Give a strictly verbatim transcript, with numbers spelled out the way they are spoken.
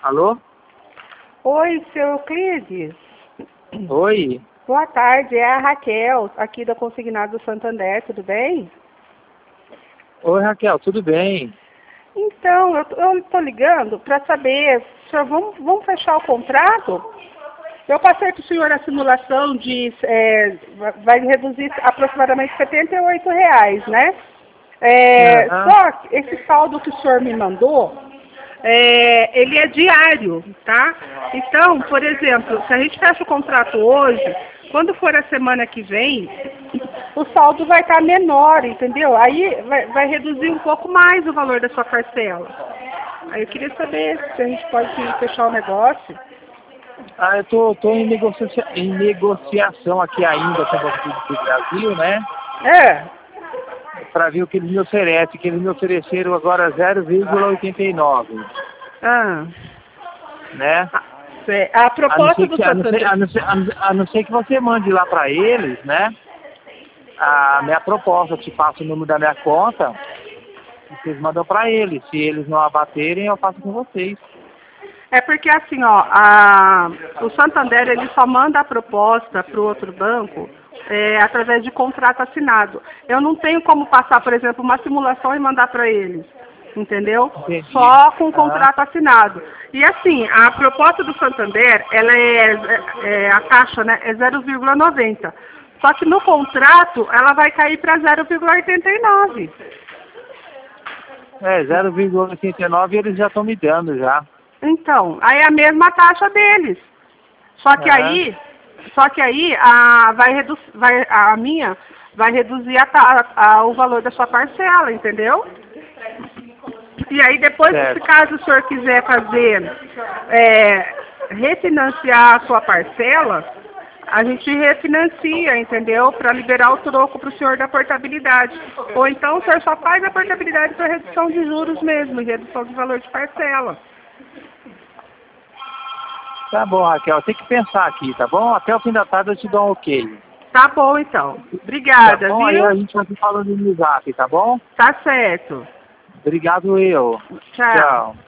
Alô? Oi, seu Euclides. Oi? Boa tarde, é a Raquel, aqui da Consignado do Santander, tudo bem? Oi, Raquel, tudo bem? Então, eu estou ligando para saber, senhor, vamos, vamos fechar o contrato? Eu passei para o senhor a simulação de, é, vai reduzir aproximadamente setenta e oito reais, né? É, Uhum. Só que esse saldo que o senhor me mandou, é, ele é diário, tá? Então, por exemplo, se a gente fecha o contrato hoje, quando for a semana que vem, o saldo vai estar menor, entendeu? Aí vai, vai reduzir um pouco mais o valor da sua parcela. Aí eu queria saber se a gente pode fechar o negócio. Ah, eu tô, tô em, negocia em negociação aqui ainda com o Banco do Brasil, né? É. Para ver o que eles me oferecem, que eles me ofereceram agora zero vírgula oitenta e nove, Ah. né? A A não proposta ser do que, a não ser, Santander. a não ser, a não, a não ser que você mande lá para eles, né? A minha proposta, eu te passo o número da minha conta, e vocês mandam para eles. Se eles não abaterem, eu faço com vocês. É porque assim, ó, a, o Santander ele só manda a proposta para o outro banco é, através de contrato assinado. Eu não tenho como passar, por exemplo, uma simulação e mandar para eles, entendeu? Entendi. Só com Ah, contrato assinado. E assim, a proposta do Santander, ela é, é, é a taxa, né, é zero vírgula noventa. Só que no contrato ela vai cair para zero vírgula oitenta e nove. é, zero vírgula oitenta e nove eles já estão me dando já. Então, aí é a mesma taxa deles. Só que Aham. aí, só que aí a, vai redu vai, a minha vai reduzir a, ta- a, o valor da sua parcela, entendeu? E aí depois, se Certo. caso o senhor quiser fazer, é, refinanciar a sua parcela, a gente refinancia, entendeu? Para liberar o troco para o senhor da portabilidade. Ou então o senhor só faz a portabilidade para redução de juros mesmo, e redução de valor de parcela. Tá bom, Raquel, tem que pensar aqui, tá bom? Até o fim da tarde eu te dou um ok. Tá bom, então. Tá Obrigada, bom? Aí a viu? gente vai se falando no zap, tá bom? Tá certo. Obrigado eu. Tchau. Tchau.